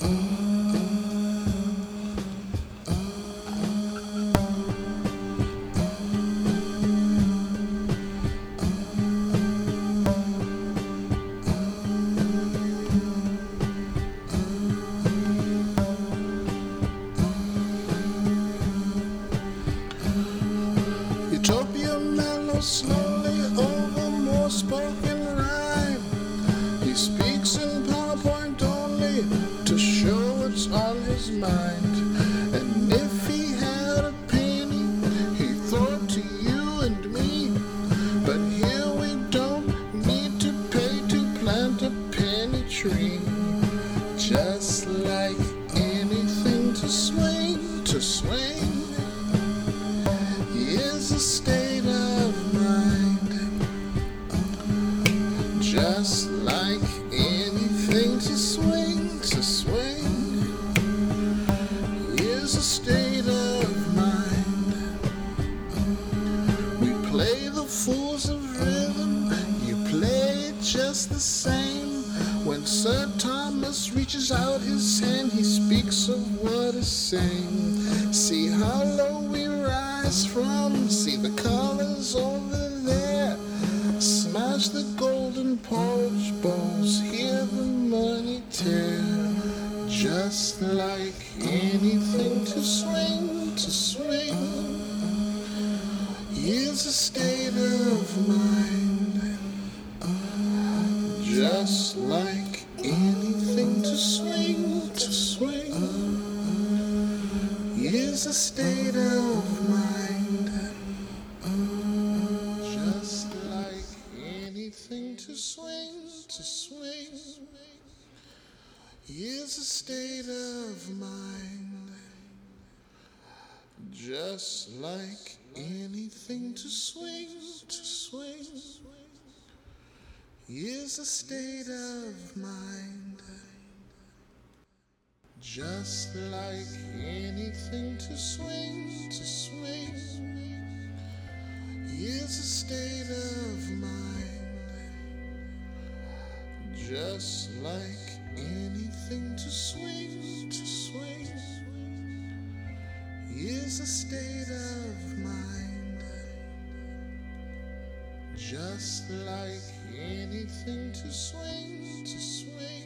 Utopia mellows slowly over more spoken rhyme. He speaks in PowerPoint only to show what's on his mind. And if he had a penny, he'd throw it to you and me. But here we don't need to pay to plant a penny tree. Just like anything to swing, is a state of mind. Just like anything to swing is a state of mind. We play the fools of rhythm, you play it just the same. When Sir Thomas reaches out his hand, he speaks of what is same. See how low we rise from, see the colors over there. Smash the golden porridge bowls, hear the money tear. Just like anything to swing is a state of mind. Just like anything to swing is a state of mind. Just like anything to swing is a state of mind. Just like anything to swing is a state of mind. Just like anything to swing is a state of mind. Just like anything to swing is a state of mind. Just like anything to swing